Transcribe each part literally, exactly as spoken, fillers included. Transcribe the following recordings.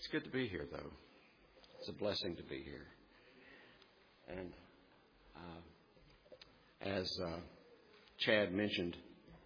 It's good to be here, though. It's a blessing to be here. And uh, as uh, Chad mentioned,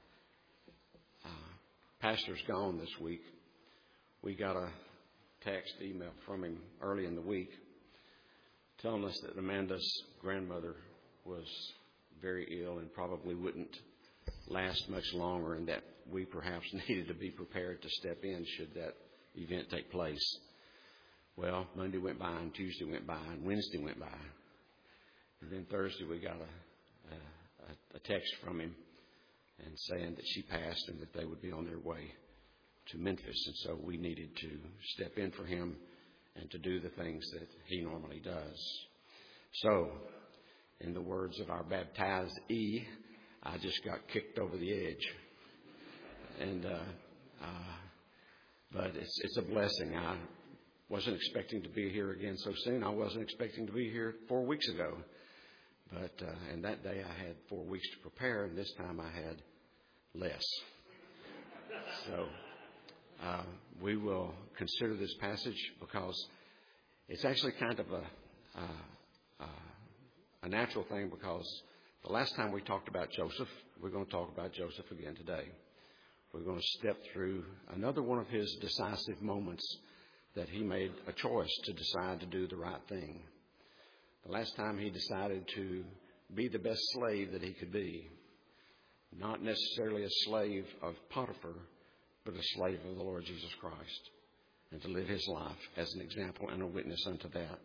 uh, Pastor's gone this week. We got a text, email from him early in the week telling us that Amanda's grandmother was very ill and probably wouldn't last much longer, and that we perhaps needed to be prepared to step in should that event take place. Well, Monday went by, and Tuesday went by, and Wednesday went by. And then Thursday we got a, a, a text from him and saying that she passed and that they would be on their way to Memphis. And so we needed to step in for him and to do the things that he normally does. So, in the words of our baptized E, I just got kicked over the edge. And, uh, uh, but it's, it's a blessing. I wasn't expecting to be here again so soon. I wasn't expecting to be here four weeks ago. But, uh, and that day I had four weeks to prepare, and this time I had less. So, uh, we will consider this passage because it's actually kind of a, uh, uh, a natural thing, because the last time we talked about Joseph, we're going to talk about Joseph again today. We're going to step through another one of his decisive moments that he made a choice to decide to do the right thing. The last time he decided to be the best slave that he could be, not necessarily a slave of Potiphar, but a slave of the Lord Jesus Christ, and to live his life as an example and a witness unto that.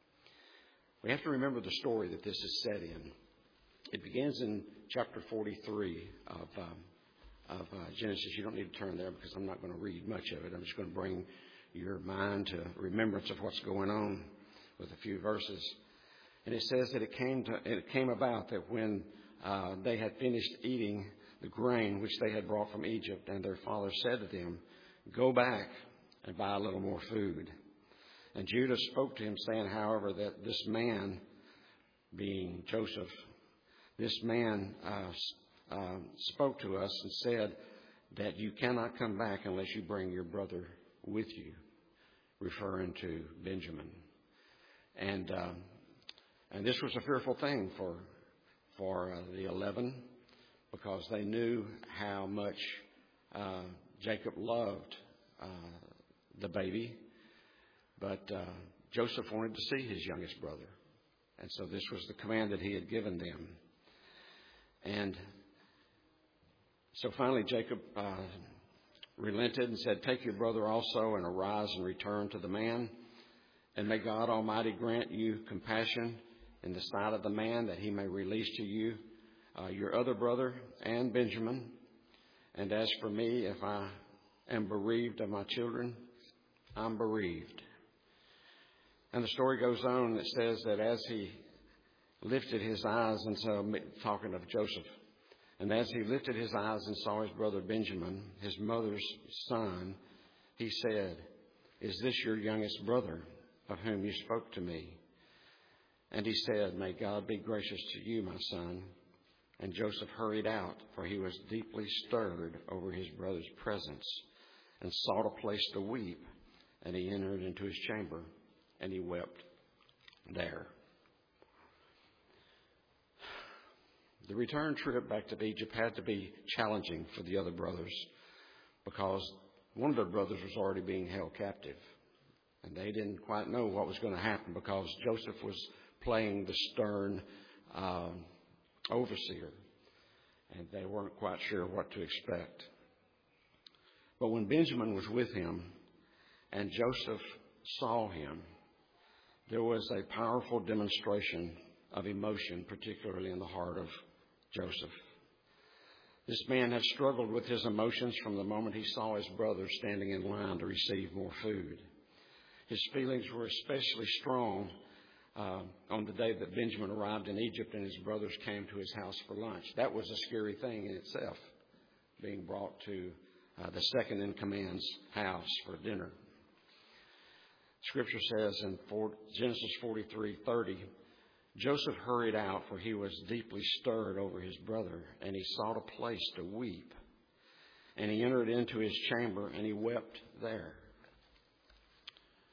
We have to remember the story that this is set in. It begins in chapter forty-three of, um, of uh, Genesis. You don't need to turn there because I'm not going to read much of it. I'm just going to bring your mind to remembrance of what's going on with a few verses. And it says that it came to it came about that when uh, they had finished eating the grain which they had brought from Egypt, and their father said to them, "Go back and buy a little more food." And Judah spoke to him, saying, however, that this man, being Joseph, this man uh, uh, spoke to us and said that you cannot come back unless you bring your brother with you, referring to Benjamin. And um, and this was a fearful thing for for uh, the eleven, because they knew how much uh, Jacob loved uh, the baby. But uh, Joseph wanted to see his youngest brother. And so this was the command that he had given them. And so finally Jacob uh, relented and said, "Take your brother also, and arise and return to the man. And may God Almighty grant you compassion in the sight of the man, that he may release to you uh, your other brother and Benjamin. And as for me, if I am bereaved of my children, I'm bereaved." And the story goes on, and it says that as he lifted his eyes, and so talking of Joseph, and as he lifted his eyes and saw his brother Benjamin, his mother's son, he said, "Is this your youngest brother, of whom you spoke to me?" And he said, "May God be gracious to you, my son." And Joseph hurried out, for he was deeply stirred over his brother's presence, and sought a place to weep. And he entered into his chamber, and he wept there. The return trip back to Egypt had to be challenging for the other brothers, because one of their brothers was already being held captive. And they didn't quite know what was going to happen, because Joseph was playing the stern um, overseer, and they weren't quite sure what to expect. But when Benjamin was with him and Joseph saw him, there was a powerful demonstration of emotion, particularly in the heart of Joseph. This man had struggled with his emotions from the moment he saw his brother standing in line to receive more food. His feelings were especially strong uh, on the day that Benjamin arrived in Egypt and his brothers came to his house for lunch. That was a scary thing in itself, being brought to uh, the second in command's house for dinner. Scripture says in Genesis forty-three thirty, Joseph hurried out, for he was deeply stirred over his brother, and he sought a place to weep. And he entered into his chamber, and he wept there.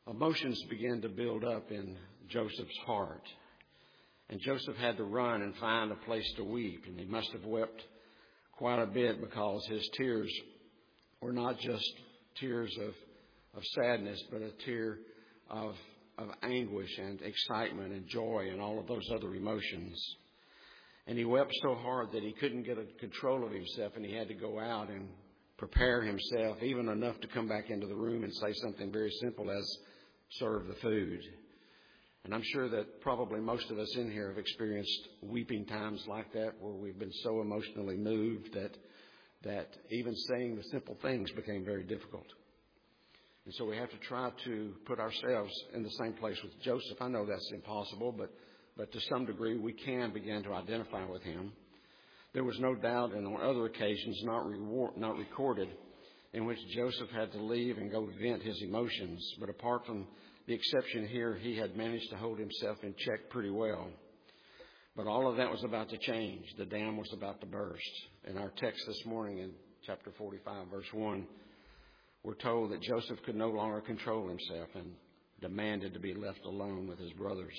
emotions began to build up in Joseph's heart. And Joseph had to run and find a place to weep. And he must have wept quite a bit because his tears were not just tears of, of sadness, but a tear of, of anguish and excitement and joy and all of those other emotions. And he wept so hard that he couldn't get a control of himself, and he had to go out and prepare himself, even enough to come back into the room and say something very simple as, serve the food. And I'm sure that probably most of us in here have experienced weeping times like that, where we've been so emotionally moved that that even saying the simple things became very difficult. And so we have to try to put ourselves in the same place with Joseph. I know that's impossible, but but to some degree we can begin to identify with him. There was no doubt, and on other occasions not reward, not recorded, in which Joseph had to leave and go vent his emotions. But apart from the exception here, he had managed to hold himself in check pretty well. But all of that was about to change. The dam was about to burst. In our text this morning in chapter forty-five, verse one, we're told that Joseph could no longer control himself and demanded to be left alone with his brothers.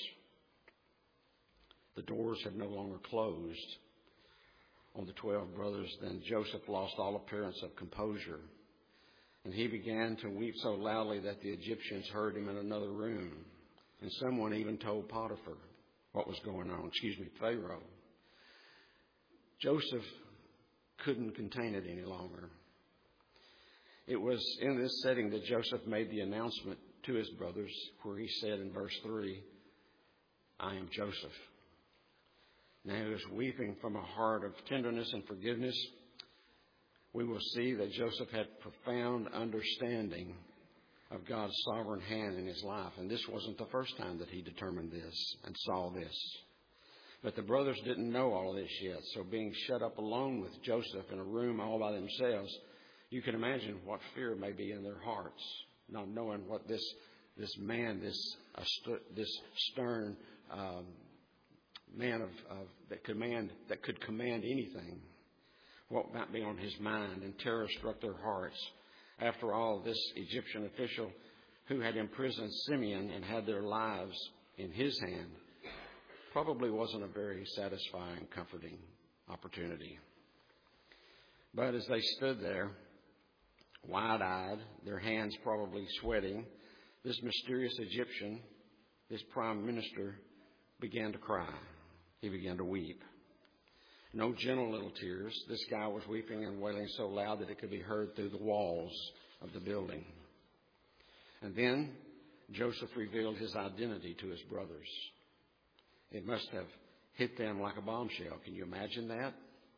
The doors had no longer closed on the twelve brothers. Then Joseph lost all appearance of composure. And he began to weep so loudly that the Egyptians heard him in another room. And someone even told Potiphar what was going on. Excuse me, Pharaoh. Joseph couldn't contain it any longer. It was in this setting that Joseph made the announcement to his brothers, where he said in verse three, I am Joseph. Now he was weeping from a heart of tenderness and forgiveness. We will see that Joseph had profound understanding of God's sovereign hand in his life. And this wasn't the first time that he determined this and saw this. But the brothers didn't know all of this yet. So being shut up alone with Joseph in a room all by themselves, you can imagine what fear may be in their hearts, not knowing what this this man, this uh, st- this stern um, man of, of that command that could command anything, what might be on his mind, and terror struck their hearts. After all, this Egyptian official who had imprisoned Simeon and had their lives in his hand probably wasn't a very satisfying, comforting opportunity. But as they stood there, wide-eyed, their hands probably sweating, this mysterious Egyptian, this prime minister, began to cry. He began to weep. No gentle little tears. This guy was weeping and wailing so loud that it could be heard through the walls of the building. And then Joseph revealed his identity to his brothers. It must have hit them like a bombshell. Can you imagine that?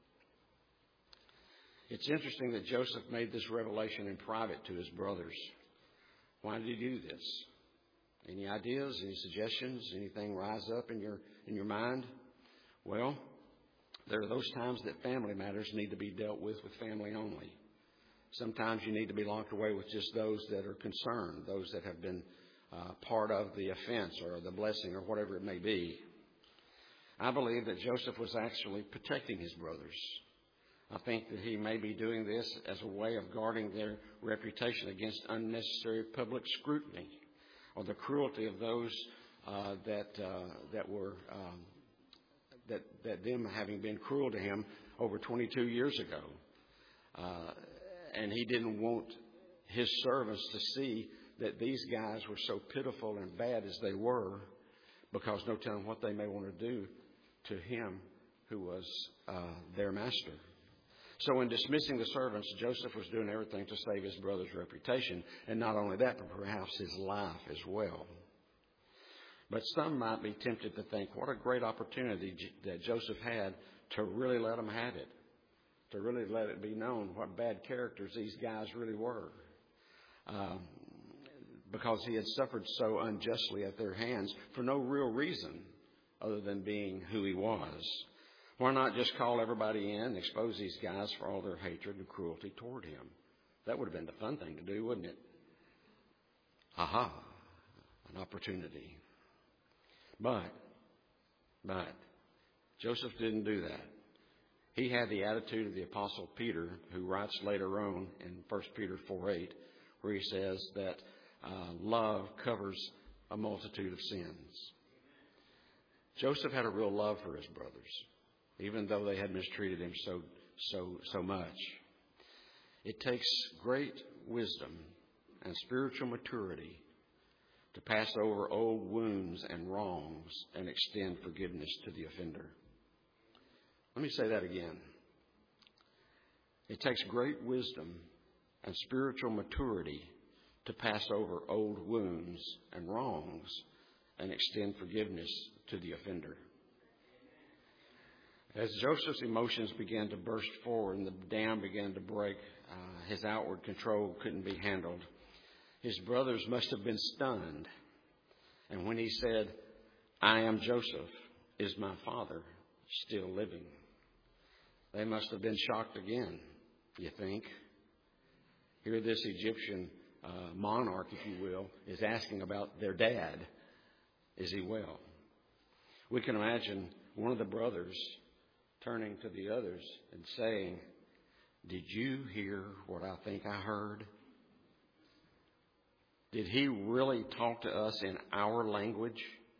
It's interesting that Joseph made this revelation in private to his brothers. Why did he do this? Any ideas, any suggestions, anything rise up in your in your mind? Well, there are those times that family matters need to be dealt with with family only. Sometimes you need to be locked away with just those that are concerned, those that have been uh, part of the offense or the blessing or whatever it may be. I believe that Joseph was actually protecting his brothers. I think that he may be doing this as a way of guarding their reputation against unnecessary public scrutiny or the cruelty of those uh, that uh, that were um, that that them having been cruel to him over twenty-two years ago, uh, and he didn't want his servants to see that these guys were so pitiful and bad as they were, because no telling what they may want to do to him who was uh, their master. So in dismissing the servants, Joseph was doing everything to save his brother's reputation, and not only that, but perhaps his life as well. But some might be tempted to think, what a great opportunity that Joseph had to really let them have it, to really let it be known what bad characters these guys really were, um, because he had suffered so unjustly at their hands for no real reason other than being who he was. Why not just call everybody in and expose these guys for all their hatred and cruelty toward him? That would have been the fun thing to do, wouldn't it? Aha, an opportunity. But, but, Joseph didn't do that. He had the attitude of the Apostle Peter, who writes later on in First Peter four eight, where he says that uh, love covers a multitude of sins. Joseph had a real love for his brothers, even though they had mistreated him so, so, so much. It takes great wisdom and spiritual maturity to pass over old wounds and wrongs and extend forgiveness to the offender. Let me say that again. It takes great wisdom and spiritual maturity to pass over old wounds and wrongs and extend forgiveness to the offender. As Joseph's emotions began to burst forward and the dam began to break, uh, his outward control couldn't be handled. His brothers must have been stunned. And when he said, "I am Joseph, is my father still living?" They must have been shocked again, you think. Here this Egyptian uh, monarch, if you will, is asking about their dad. Is he well? We can imagine one of the brothers turning to the others and saying, "Did you hear what I think I heard? Did he really talk to us in our language?"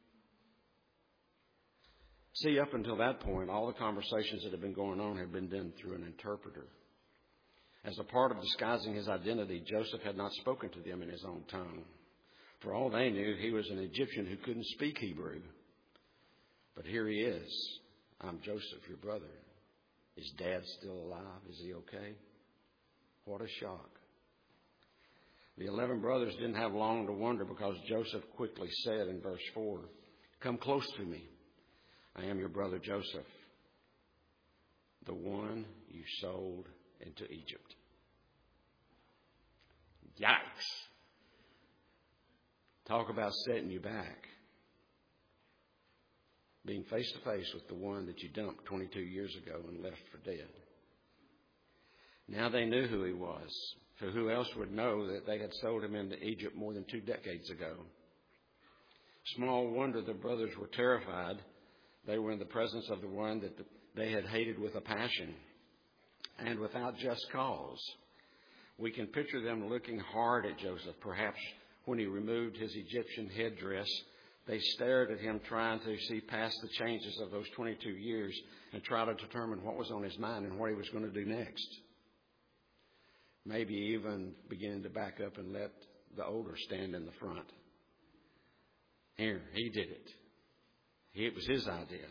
See, up until that point, all the conversations that had been going on had been done through an interpreter. As a part of disguising his identity, Joseph had not spoken to them in his own tongue. For all they knew, he was an Egyptian who couldn't speak Hebrew. But here he is. "I'm Joseph, your brother. Is Dad still alive? Is he okay?" What a shock. The eleven brothers didn't have long to wonder, because Joseph quickly said in verse four, "Come close to me. I am your brother Joseph, the one you sold into Egypt." Yikes. Talk about setting you back. Being face to face with the one that you dumped twenty-two years ago and left for dead. Now they knew who he was. For who else would know that they had sold him into Egypt more than two decades ago? Small wonder the brothers were terrified. They were in the presence of the one that they had hated with a passion and without just cause. We can picture them looking hard at Joseph. Perhaps when he removed his Egyptian headdress, they stared at him, trying to see past the changes of those twenty-two years and try to determine what was on his mind and what he was going to do next. Maybe even beginning to back up and let the older stand in the front. Here, he did it. It was his idea.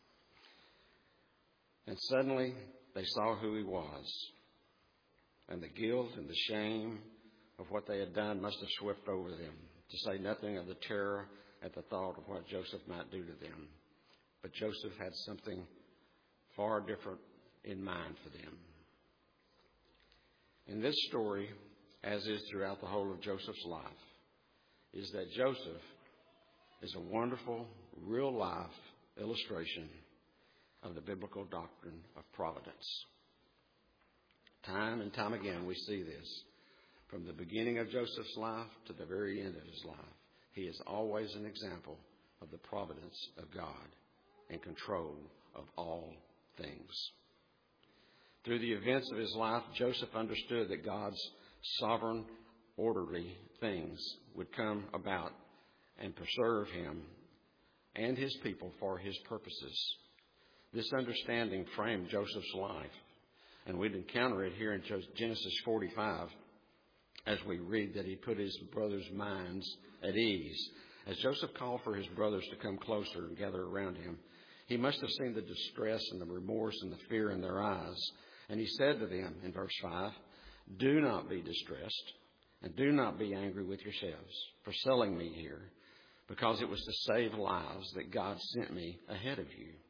And suddenly they saw who he was. And the guilt and the shame of what they had done must have swept over them, to say nothing of the terror at the thought of what Joseph might do to them. But Joseph had something far different in mind for them. In this story, as is throughout the whole of Joseph's life, is that Joseph is a wonderful, real-life illustration of the biblical doctrine of providence. Time and time again we see this. From the beginning of Joseph's life to the very end of his life, he is always an example of the providence of God and control of all things. Through the events of his life, Joseph understood that God's sovereign, orderly things would come about and preserve him and his people for his purposes. This understanding framed Joseph's life, and we'd encounter it here in Genesis forty-five as we read that he put his brothers' minds at ease. As Joseph called for his brothers to come closer and gather around him, he must have seen the distress and the remorse and the fear in their eyes. And he said to them in verse five, "Do not be distressed and do not be angry with yourselves for selling me here, because it was to save lives that God sent me ahead of you."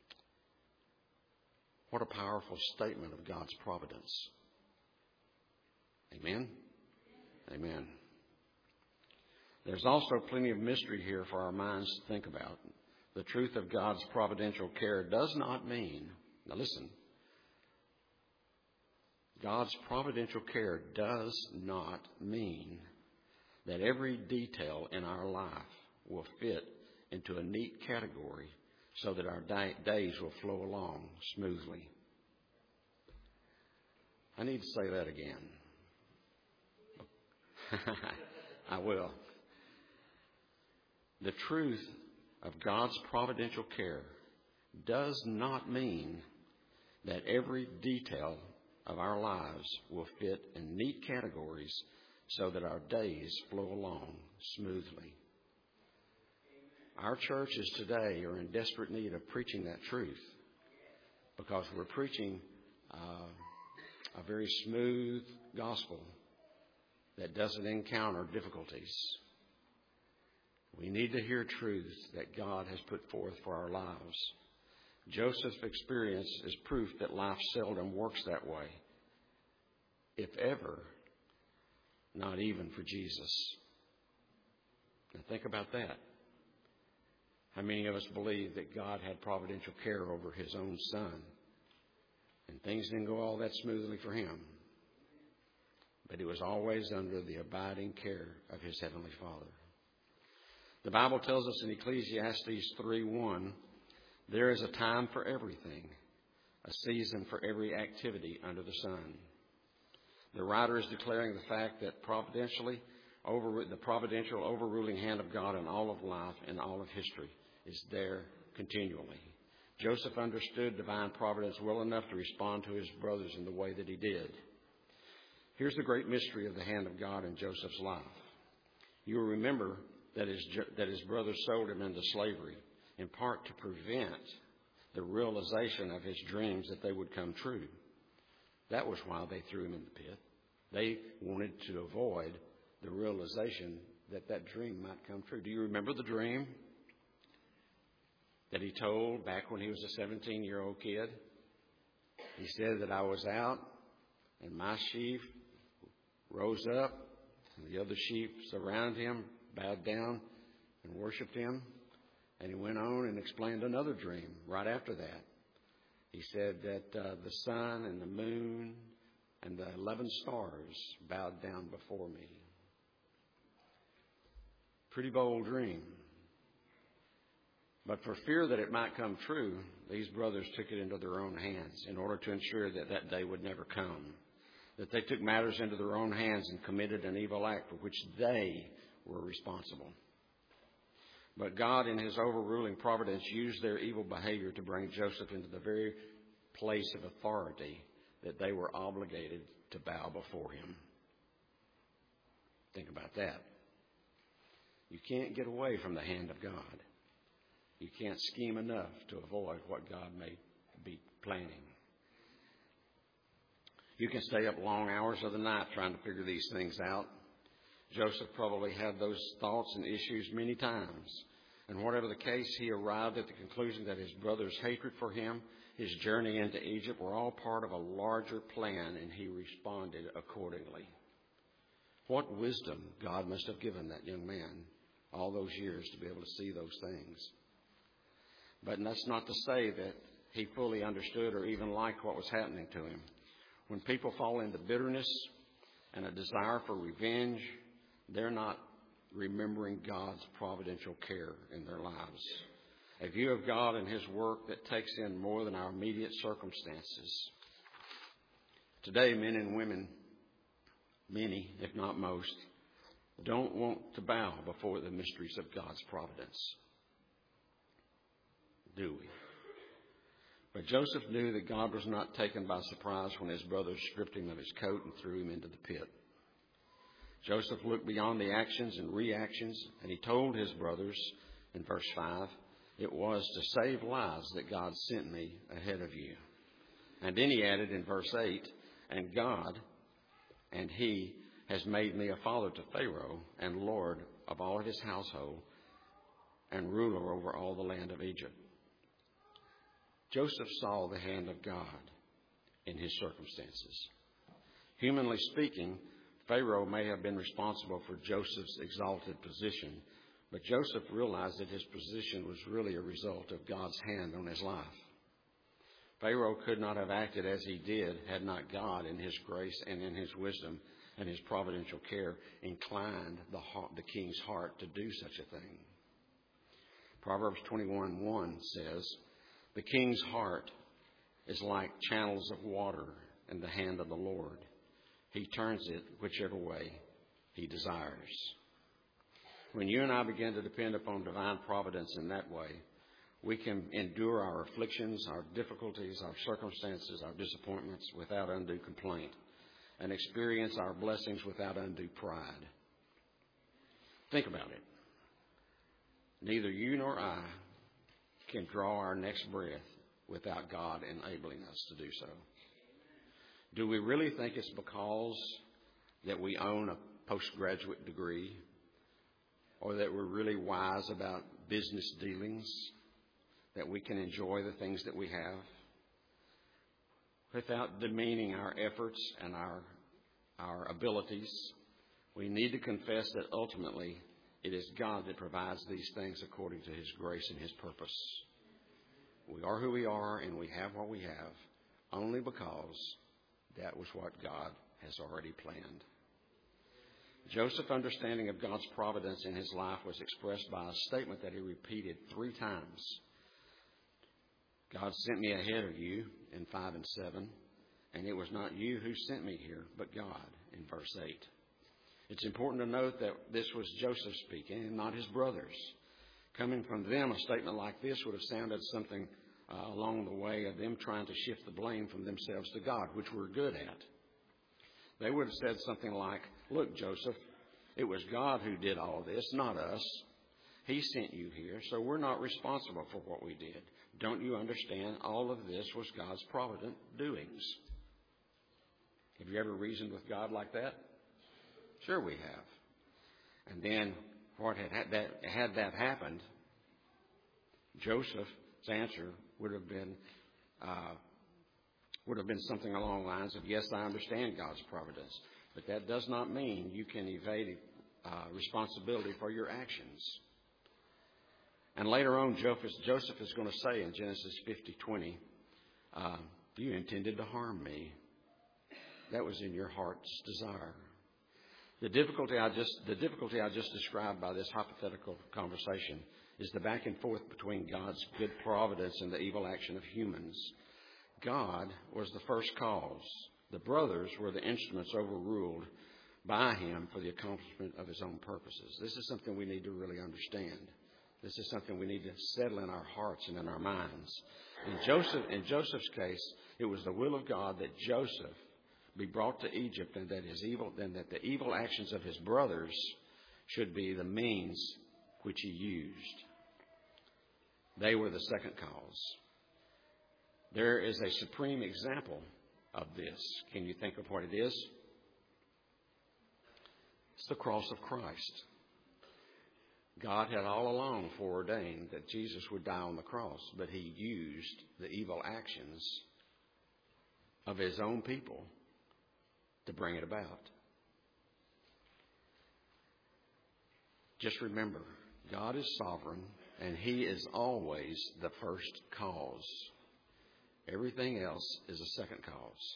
What a powerful statement of God's providence. Amen? Amen. There's also plenty of mystery here for our minds to think about. The truth of God's providential care does not mean, now listen, God's providential care does not mean that every detail in our life will fit into a neat category so that our day, days will flow along smoothly. I need to say that again. I will. The truth of God's providential care does not mean that every detail of our lives will fit in neat categories so that our days flow along smoothly. Our churches today are in desperate need of preaching that truth because we're preaching uh, a very smooth gospel that doesn't encounter difficulties. We need to hear truth that God has put forth for our lives. Joseph's experience is proof that life seldom works that way, if ever, not even for Jesus. Now think about that. How many of us believe that God had providential care over his own son? And things didn't go all that smoothly for him. But he was always under the abiding care of his heavenly Father. The Bible tells us in Ecclesiastes three one, there is a time for everything, a season for every activity under the sun. The writer is declaring the fact that providentially over, the providential overruling hand of God in all of life and all of history is there continually. Joseph understood divine providence well enough to respond to his brothers in the way that he did. Here's the great mystery of the hand of God in Joseph's life. You will remember that his, that his brothers sold him into slavery, in part to prevent the realization of his dreams that they would come true. That was why they threw him in the pit. They wanted to avoid the realization that that dream might come true. Do you remember the dream that he told back when he was a seventeen-year-old kid? He said that I was out and my sheep rose up and the other sheep around him bowed down and worshiped him. And he went on and explained another dream right after that. He said that uh, the sun and the moon and the eleven stars bowed down before me. Pretty bold dream. But for fear that it might come true, these brothers took it into their own hands in order to ensure that that day would never come. That they took matters into their own hands and committed an evil act for which they were responsible. But God, in his overruling providence, used their evil behavior to bring Joseph into the very place of authority that they were obligated to bow before him. Think about that. You can't get away from the hand of God. You can't scheme enough to avoid what God may be planning. You can stay up long hours of the night trying to figure these things out. Joseph probably had those thoughts and issues many times. And whatever the case, he arrived at the conclusion that his brother's hatred for him, his journey into Egypt, were all part of a larger plan, and he responded accordingly. What wisdom God must have given that young man all those years to be able to see those things. But that's not to say that he fully understood or even liked what was happening to him. When people fall into bitterness and a desire for revenge, they're not remembering God's providential care in their lives. A view of God and his work that takes in more than our immediate circumstances. Today, men and women, many, if not most, don't want to bow before the mysteries of God's providence. Do we? But Joseph knew that God was not taken by surprise when his brothers stripped him of his coat and threw him into the pit. Joseph looked beyond the actions and reactions, and he told his brothers in verse five, it was to save lives that God sent me ahead of you. And then he added in verse eight, and God and he has made me a father to Pharaoh and Lord of all of his household and ruler over all the land of Egypt. Joseph saw the hand of God in his circumstances. Humanly speaking, Pharaoh may have been responsible for Joseph's exalted position, but Joseph realized that his position was really a result of God's hand on his life. Pharaoh could not have acted as he did had not God, in his grace and in his wisdom and his providential care, inclined the, heart, the king's heart to do such a thing. Proverbs twenty-one one says, the king's heart is like channels of water in the hand of the Lord. He turns it whichever way he desires. When you and I begin to depend upon divine providence in that way, we can endure our afflictions, our difficulties, our circumstances, our disappointments without undue complaint, and experience our blessings without undue pride. Think about it. Neither you nor I can draw our next breath without God enabling us to do so. Do we really think it's because that we own a postgraduate degree, or that we're really wise about business dealings, that we can enjoy the things that we have without demeaning our efforts and our our abilities? We need to confess that ultimately it is God that provides these things according to His grace and His purpose. We are who we are and we have what we have only because that was what God has already planned. Joseph's understanding of God's providence in his life was expressed by a statement that he repeated three times. God sent me ahead of you in five and seven, and it was not you who sent me here, but God in verse eight. It's important to note that this was Joseph speaking and not his brothers. Coming from them, a statement like this would have sounded something uh, along the way of them trying to shift the blame from themselves to God, which we're good at. They would have said something like, look, Joseph, it was God who did all this, not us. He sent you here, so we're not responsible for what we did. Don't you understand? All of this was God's provident doings. Have you ever reasoned with God like that? Sure we have. And then what had, had that had that happened, Joseph's answer would have been uh, would have been something along the lines of, yes, I understand God's providence, but that does not mean you can evade uh, responsibility for your actions. And later on, Joseph is going to say in Genesis fifty twenty, uh, you intended to harm me. That was in your heart's desire. The difficulty I just the difficulty I just described by this hypothetical conversation is the back and forth between God's good providence and the evil action of humans. God was the first cause. The brothers were the instruments overruled by him for the accomplishment of his own purposes. This is something we need to really understand. This is something we need to settle in our hearts and in our minds. In Joseph, in Joseph's case, it was the will of God that Joseph be brought to Egypt, and that his evil, and that the evil actions of his brothers should be the means which he used. They were the second cause. There is a supreme example of this. Can you think of what it is? It's the cross of Christ. God had all along foreordained that Jesus would die on the cross, but he used the evil actions of his own people to bring it about. Just remember, God is sovereign, and he is always the first cause. Everything else is a second cause.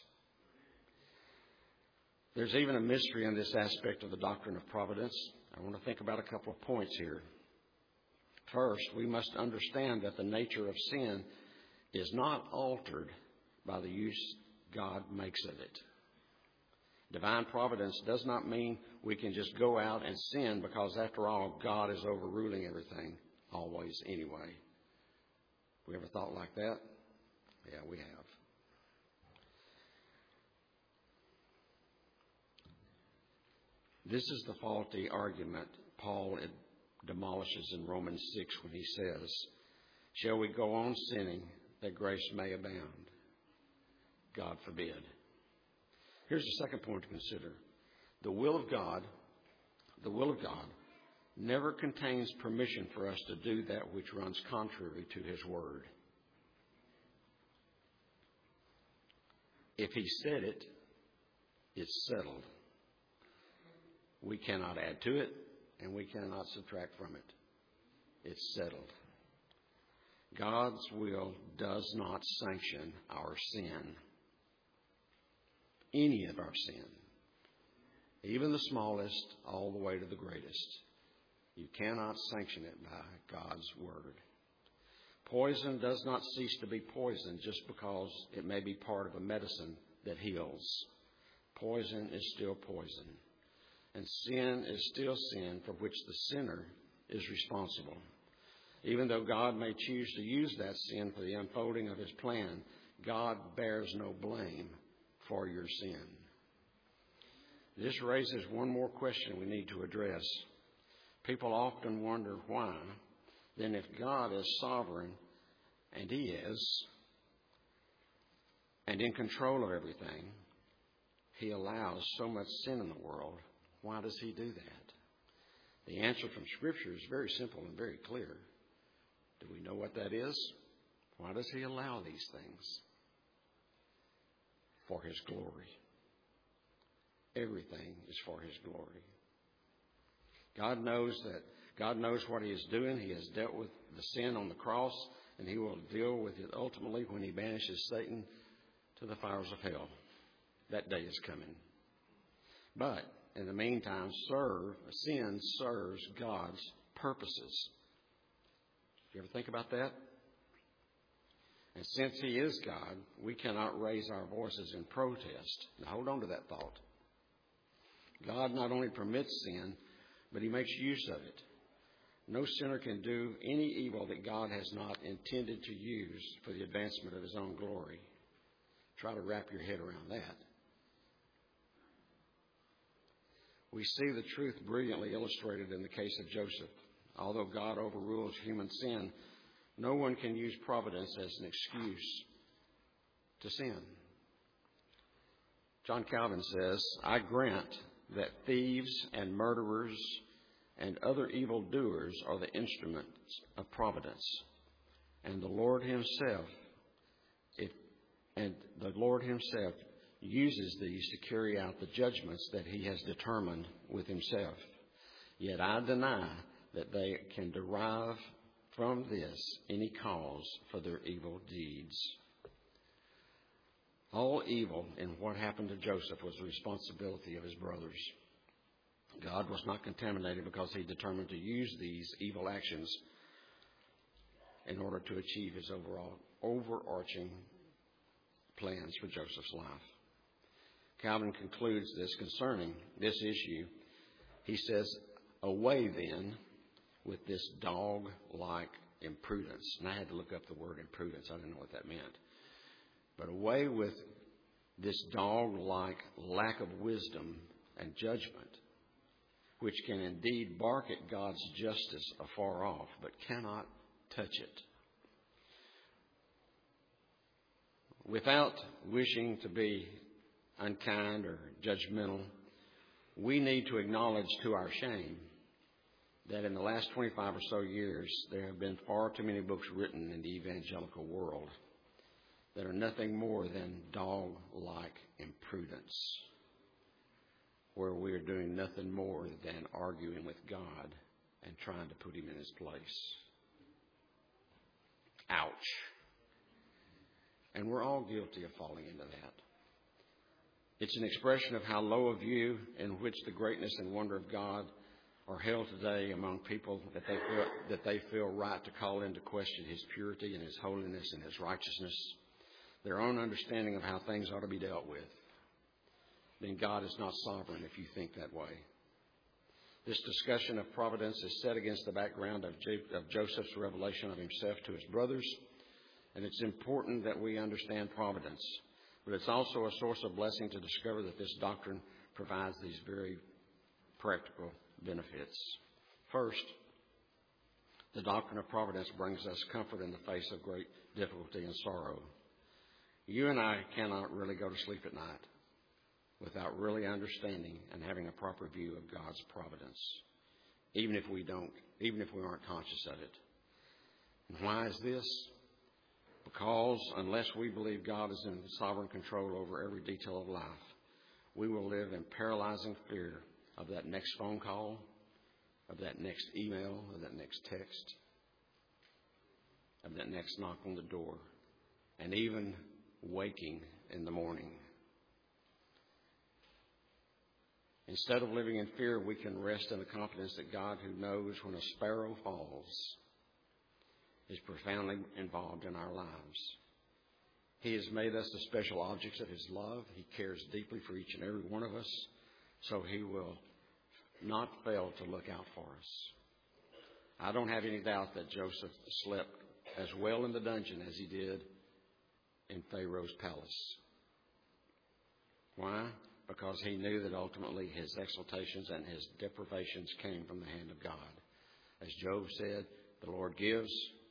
There's even a mystery in this aspect of the doctrine of providence. I want to think about a couple of points here. First, we must understand that the nature of sin is not altered by the use God makes of it. Divine providence does not mean we can just go out and sin because, after all, God is overruling everything always anyway. We ever thought like that? Yeah, we have. This is the faulty argument Paul demolishes in Romans six when he says, shall we go on sinning that grace may abound? God forbid. Here's the second point to consider. The will of God, the will of God never contains permission for us to do that which runs contrary to his word. If he said it, it's settled. We cannot add to it, and we cannot subtract from it. It's settled. God's will does not sanction our sin. Any of our sin. Even the smallest, all the way to the greatest. You cannot sanction it by God's word. Poison does not cease to be poison just because it may be part of a medicine that heals. Poison is still poison. And sin is still sin for which the sinner is responsible. Even though God may choose to use that sin for the unfolding of his plan, God bears no blame for your sin. This raises one more question we need to address. People often wonder why, then if God is sovereign, and he is, and in control of everything, he allows so much sin in the world. Why does he do that? The answer from Scripture is very simple and very clear. Do we know what that is? Why does he allow these things? For his glory. Everything is for his glory. God knows that God knows what he is doing. He has dealt with the sin on the cross, and he will deal with it ultimately when he banishes Satan to the fires of hell. That day is coming. But in the meantime, serve sin serves God's purposes. You ever think about that? And since he is God, we cannot raise our voices in protest. Now hold on to that thought. God not only permits sin, but he makes use of it. No sinner can do any evil that God has not intended to use for the advancement of his own glory. Try to wrap your head around that. We see the truth brilliantly illustrated in the case of Joseph. Although God overrules human sin, no one can use providence as an excuse to sin. John Calvin says, I grant that thieves and murderers and other evildoers are the instruments of providence, and the Lord himself, if, and the Lord himself uses these to carry out the judgments that he has determined with himself. Yet I deny that they can derive from this any cause for their evil deeds. All evil in what happened to Joseph was the responsibility of his brothers. God was not contaminated because he determined to use these evil actions in order to achieve his overall overarching plans for Joseph's life. Calvin concludes this concerning this issue. He says, away then with this dog-like imprudence. And I had to look up the word imprudence. I didn't know what that meant. But away with this dog-like lack of wisdom and judgment, which can indeed bark at God's justice afar off, but cannot touch it. Without wishing to be unkind or judgmental, we need to acknowledge to our shame that in the last twenty-five or so years, there have been far too many books written in the evangelical world that are nothing more than dog-like imprudence, where we are doing nothing more than arguing with God and trying to put him in his place. Ouch. And we're all guilty of falling into that. It's an expression of how low a view in which the greatness and wonder of God are held today among people that they feel, that they feel right to call into question his purity and his holiness and his righteousness, their own understanding of how things ought to be dealt with. Then God is not sovereign if you think that way. This discussion of providence is set against the background of, J- of Joseph's revelation of himself to his brothers, and it's important that we understand providence. But it's also a source of blessing to discover that this doctrine provides these very practical benefits. First, the doctrine of providence brings us comfort in the face of great difficulty and sorrow. You and I cannot really go to sleep at night without really understanding and having a proper view of God's providence, even if we don't, even if we aren't conscious of it. And why is this? Because unless we believe God is in sovereign control over every detail of life, we will live in paralyzing fear of that next phone call, of that next email, of that next text, of that next knock on the door, and even waking in the morning. Instead of living in fear, we can rest in the confidence that God, who knows when a sparrow falls, is profoundly involved in our lives. He has made us the special objects of his love. He cares deeply for each and every one of us. So he will not fail to look out for us. I don't have any doubt that Joseph slept as well in the dungeon as he did in Pharaoh's palace. Why? Because he knew that ultimately his exaltations and his deprivations came from the hand of God. As Job said, the Lord gives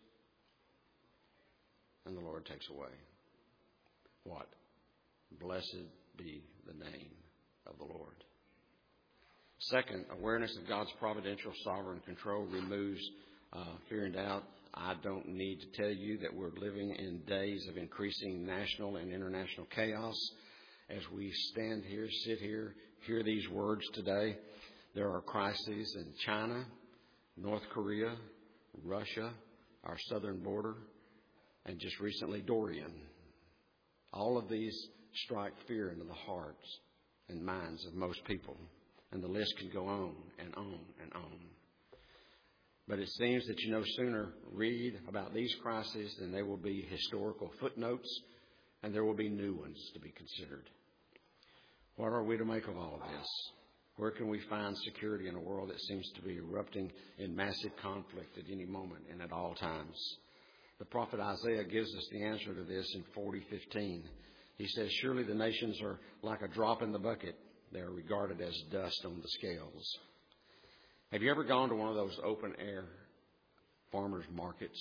and the Lord takes away. What? Blessed be the name of the Lord. Second, awareness of God's providential sovereign control removes uh, fear and doubt. I don't need to tell you that we're living in days of increasing national and international chaos. As we stand here, sit here, hear these words today, there are crises in China, North Korea, Russia, our southern border, and just recently Dorian. All of these strike fear into the hearts and minds of most people. And the list can go on and on and on. But it seems that you no sooner read about these crises than there will be historical footnotes and there will be new ones to be considered. What are we to make of all of this? Where can we find security in a world that seems to be erupting in massive conflict at any moment and at all times? The prophet Isaiah gives us the answer to this in forty fifteen. He says, surely the nations are like a drop in the bucket. They are regarded as dust on the scales. Have you ever gone to one of those open-air farmers markets?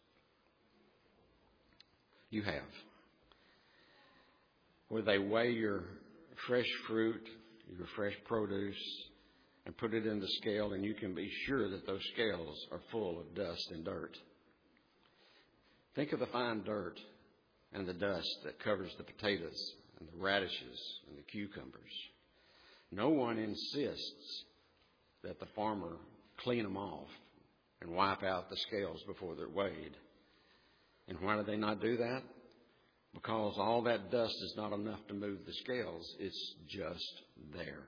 You have. Where they weigh your fresh fruit, your fresh produce, and put it in the scale, and you can be sure that those scales are full of dust and dirt. Think of the fine dirt and the dust that covers the potatoes and the radishes and the cucumbers. No one insists that the farmer clean them off and wipe out the scales before they're weighed. And why do they not do that? Because all that dust is not enough to move the scales. It's just there.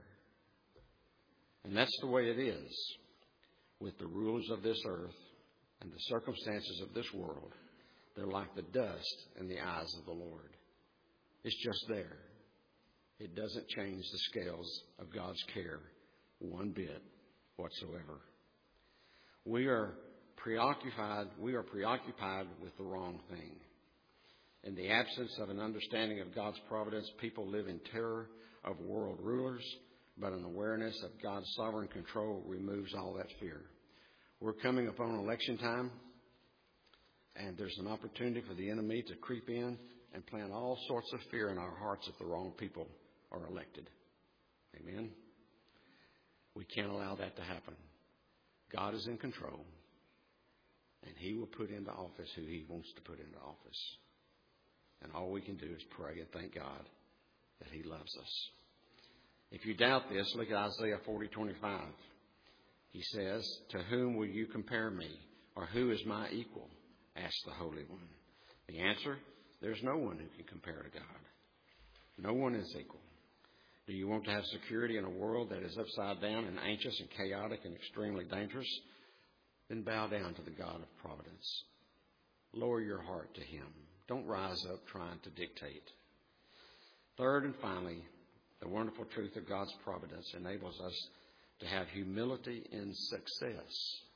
And that's the way it is with the rulers of this earth and the circumstances of this world. They're like the dust in the eyes of the Lord. It's just there. It doesn't change the scales of God's care one bit whatsoever. We are preoccupied, we are preoccupied with the wrong thing. In the absence of an understanding of God's providence, people live in terror of world rulers, but an awareness of God's sovereign control removes all that fear. We're coming upon election time, and there's an opportunity for the enemy to creep in and plant all sorts of fear in our hearts if the wrong people are elected. Amen? We can't allow that to happen. God is in control, and He will put into office who He wants to put into office. And all we can do is pray and thank God that He loves us. If you doubt this, look at Isaiah forty twenty-five. He says, to whom will you compare me? Or who is my equal? Asked the Holy One. The answer, there's no one who can compare to God. No one is equal. Do you want to have security in a world that is upside down and anxious and chaotic and extremely dangerous? Then bow down to the God of providence. Lower your heart to Him. Don't rise up trying to dictate. Third and finally, the wonderful truth of God's providence enables us to have humility in success.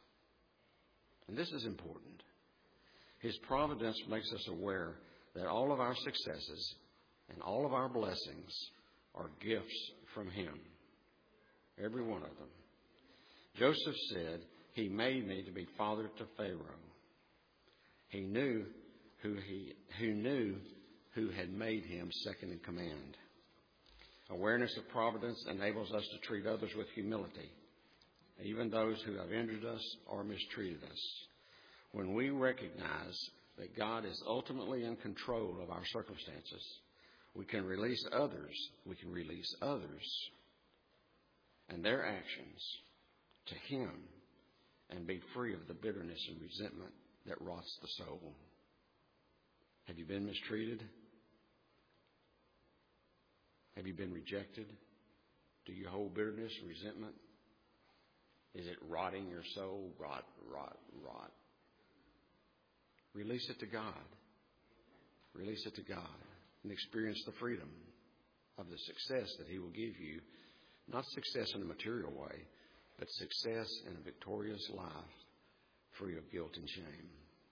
And this is important. His providence makes us aware that all of our successes and all of our blessings are gifts from Him. Every one of them. Joseph said, He made me to be father to Pharaoh. He knew who he who knew who had made him second in command. Awareness of providence enables us to treat others with humility, even those who have injured us or mistreated us. When we recognize that God is ultimately in control of our circumstances, we can release others, we can release others and their actions to Him and be free of the bitterness and resentment that rots the soul. Have you been mistreated? Have you been rejected? Do you hold bitterness and resentment? Is it rotting your soul? Rot, rot, rot. Release it to God. Release it to God and experience the freedom of the success that He will give you. Not success in a material way, but success in a victorious life free of guilt and shame.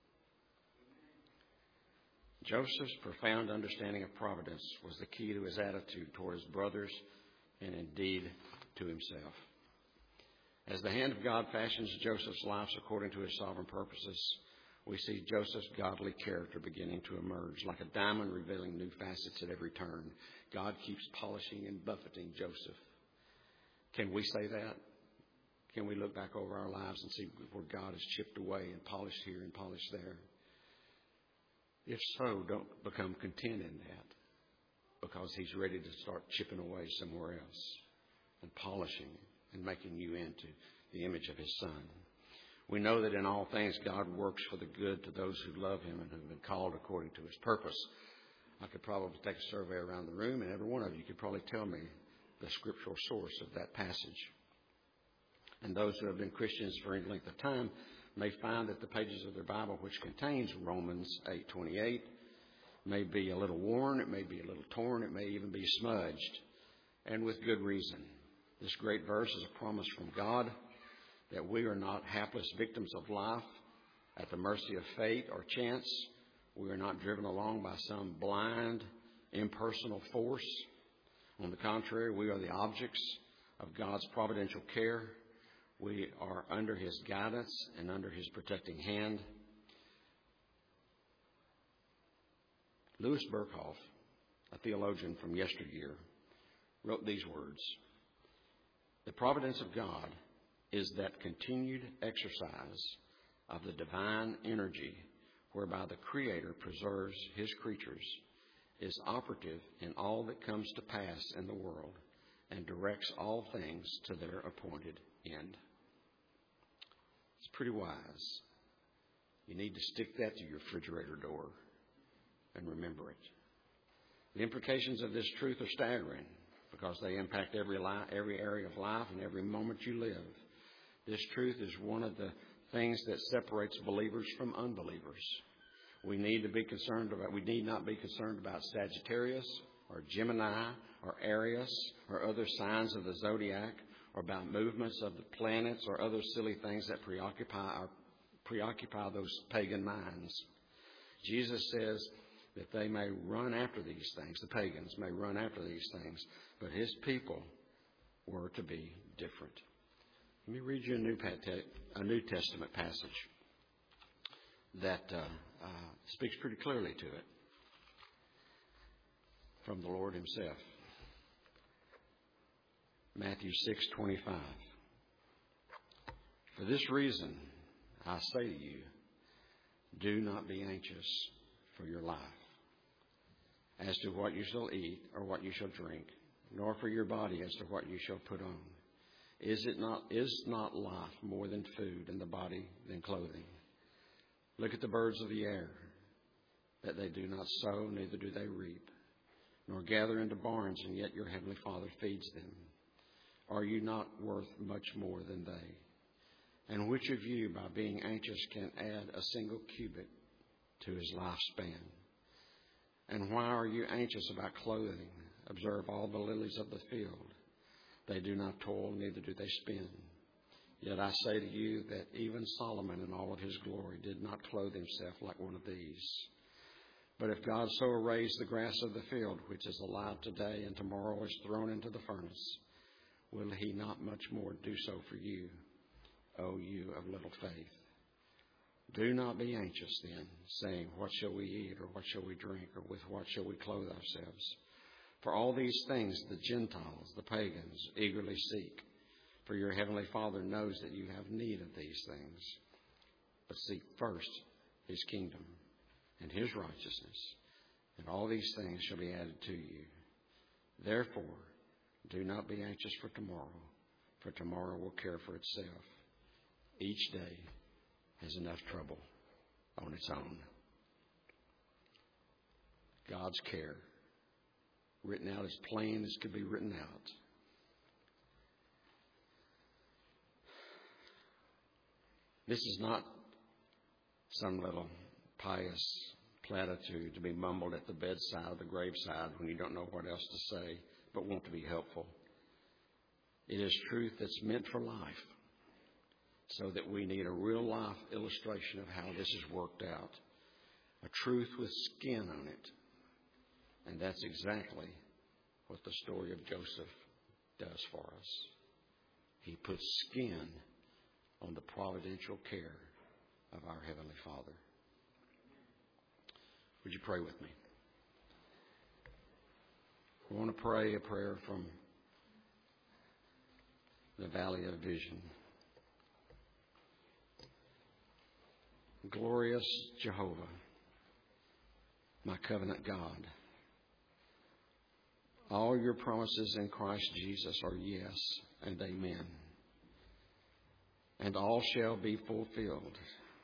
Joseph's profound understanding of providence was the key to his attitude toward his brothers and indeed to himself. As the hand of God fashions Joseph's life according to his sovereign purposes, we see Joseph's godly character beginning to emerge, like a diamond revealing new facets at every turn. God keeps polishing and buffeting Joseph. Can we say that? Can we look back over our lives and see where God has chipped away and polished here and polished there? If so, don't become content in that, because he's ready to start chipping away somewhere else and polishing and making you into the image of his Son. We know that in all things God works for the good to those who love him and who have been called according to his purpose. I could probably take a survey around the room, and every one of you could probably tell me the scriptural source of that passage. And those who have been Christians for any length of time may find that the pages of their Bible, which contains Romans eight twenty-eight, may be a little worn, it may be a little torn, it may even be smudged, and with good reason. This great verse is a promise from God that we are not hapless victims of life at the mercy of fate or chance. We are not driven along by some blind, impersonal force. On the contrary, we are the objects of God's providential care. We are under his guidance and under his protecting hand. Louis Berkhoff, a theologian from yesteryear, wrote these words: "The providence of God is that continued exercise of the divine energy whereby the Creator preserves his creatures, is operative in all that comes to pass in the world and directs all things to their appointed end." It's pretty wise. You need to stick that to your refrigerator door and remember it. The implications of this truth are staggering because they impact every life, every area of life and every moment you live. This truth is one of the things that separates believers from unbelievers. We need to be concerned about, we need not be concerned about Sagittarius or Gemini or Aries or other signs of the zodiac, or about movements of the planets or other silly things that preoccupy our, preoccupy those pagan minds. Jesus says that they may run after these things, the pagans may run after these things, but his people were to be different. Let me read you a New, a New Testament passage that uh, uh, speaks pretty clearly to it from the Lord himself. Matthew six twenty-five. "For this reason, I say to you, do not be anxious for your life, as to what you shall eat or what you shall drink, nor for your body as to what you shall put on. Is it not, is not life more than food, and the body than clothing? Look at the birds of the air, that they do not sow, neither do they reap, nor gather into barns, and yet your heavenly Father feeds them. Are you not worth much more than they? And which of you, by being anxious, can add a single cubit to his lifespan? And why are you anxious about clothing? Observe all the lilies of the field. They do not toil, neither do they spin. Yet I say to you that even Solomon in all of his glory did not clothe himself like one of these. But if God so arrays the grass of the field, which is alive today and tomorrow is thrown into the furnace, will he not much more do so for you, O you of little faith? Do not be anxious then, saying, what shall we eat, or what shall we drink, or with what shall we clothe ourselves? For all these things the Gentiles, the pagans, eagerly seek. For your heavenly Father knows that you have need of these things. But seek first his kingdom and his righteousness, and all these things shall be added to you. Therefore, do not be anxious for tomorrow, for tomorrow will care for itself. Each day has enough trouble on its own. God's care, written out as plain as could be written out. This is not some little pious platitude to be mumbled at the bedside or the graveside when you don't know what else to say, but want to be helpful. It is truth that's meant for life, so that we need a real life illustration of how this is worked out. A truth with skin on it. And that's exactly what the story of Joseph does for us. He puts skin on the providential care of our Heavenly Father. Would you pray with me? I want to pray a prayer from the Valley of Vision. Glorious Jehovah, my covenant God, all your promises in Christ Jesus are yes and amen, and all shall be fulfilled.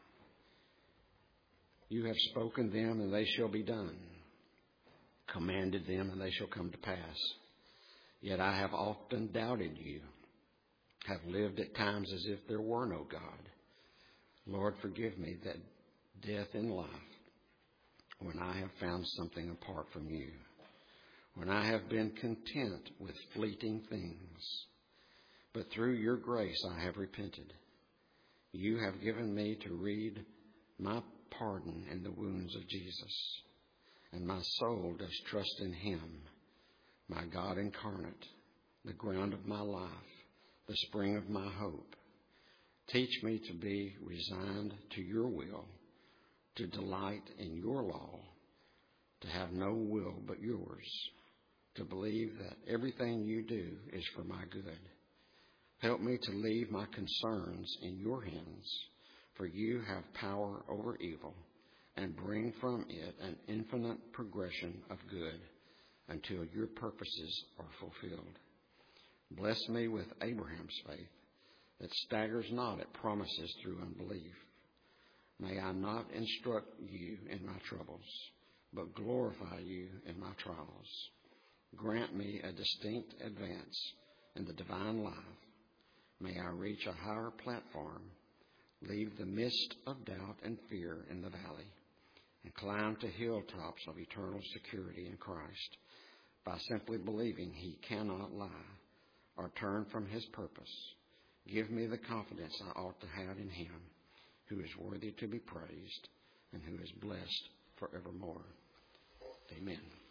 You have spoken them, and they shall be done, commanded them, and they shall come to pass. Yet I have often doubted you, have lived at times as if there were no God. Lord, forgive me that death in life, when I have found something apart from you, when I have been content with fleeting things. But through your grace I have repented. You have given me to read my pardon in the wounds of Jesus, and my soul does trust in him, my God incarnate, the ground of my life, the spring of my hope. Teach me to be resigned to your will, to delight in your law, to have no will but yours, to believe that everything you do is for my good. Help me to leave my concerns in your hands, for you have power over evil, and bring from it an infinite progression of good until your purposes are fulfilled. Bless me with Abraham's faith, that staggers not at promises through unbelief. May I not instruct you in my troubles, but glorify you in my trials. Grant me a distinct advance in the divine life. May I reach a higher platform, leave the mist of doubt and fear in the valley, and climb to hilltops of eternal security in Christ by simply believing he cannot lie or turn from his purpose. Give me the confidence I ought to have in him, who is worthy to be praised and who is blessed forevermore. Amen.